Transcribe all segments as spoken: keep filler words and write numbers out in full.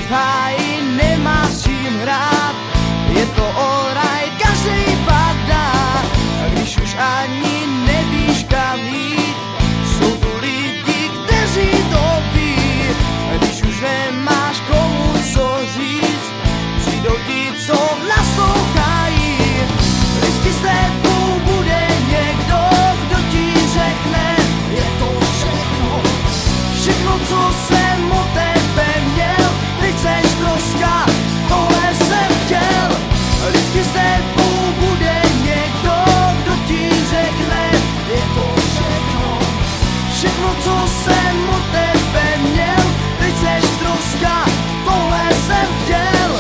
v háji nemá s čím hrát, je to alright, každej padá, a když už ani nevíš kam jít, jsou tu lidi, kteří to ví, a když už nemáš komu co říct, přijdou ti, co naslouchají, vždycky s tebou bude někdo, kdo ti řekne, je to všechno, všechno, co jsem o tebe měl, teď seš troska, tohle jsem chtěl, vždycky s tebou bude někdo, kdo ti řekne, je to všechno, všechno, co jsem o tebe měl, teď seš troska, tohle jsem chtěl.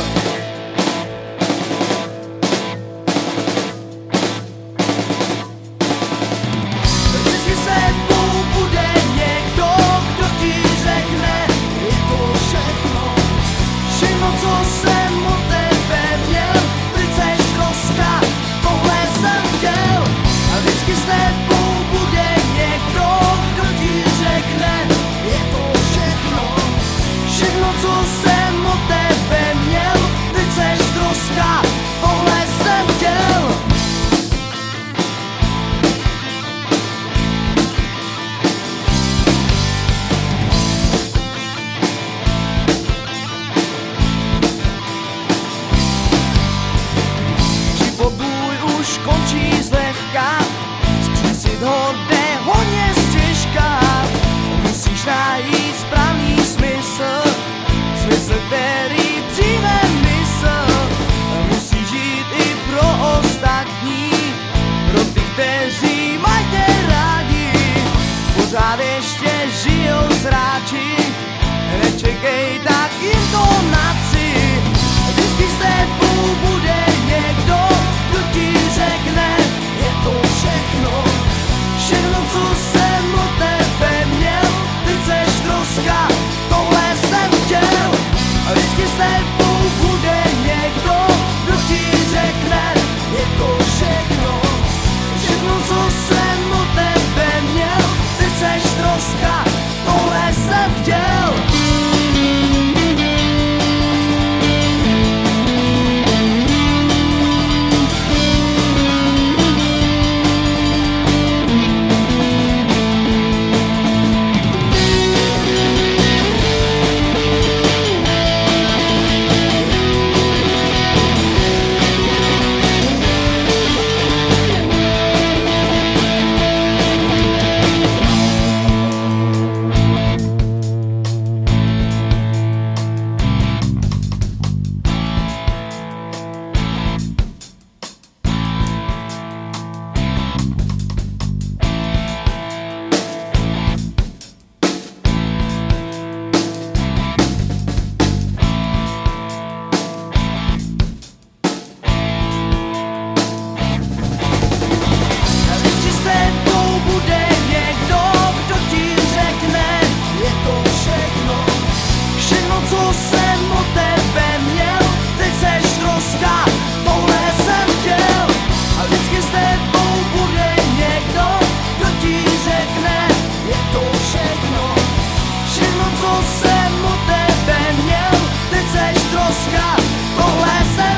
Vždycky s tebou bude někdo, kdo ti řekne, je to všechno, všechno, co jsem o tebe měl, teď seš troska, tohle jsem chtěl. A vždycky s tebou bude někdo, kdo ti řekne, je to všechno, všechno, co jsem o tebe měl, teď seš troska, tohle jsem chtěl. Živobůj už končí zlehka, zkusit ho jde hodně stěžka, musíš najít správný smysl, smysl, který přijme mysl, musíš žít i pro ostatní, pro ty, kteří mají tě rádi, pořád ještě žijou sráči, nečekej, tak jim to natři, vždycky s tebou bude někdo, kdo ti řekne, je to všechno, všechno, co jsem o tebe měl, teď seš troska, tohle jsem chtěl, a vždycky s tebou bude někdo, kdo ti řekne, je to všechno, všechno, co jsem o tebe měl, teď seš troska, tohle jsem chtěl. Co jsem o tebe měl, teď seš troska, tohle jsem chtěl. A vždycky s tebou bude někdo, kdo ti řekne, je to všechno, všechno, co jsem o tebe měl, teď seš troska, tohle jsem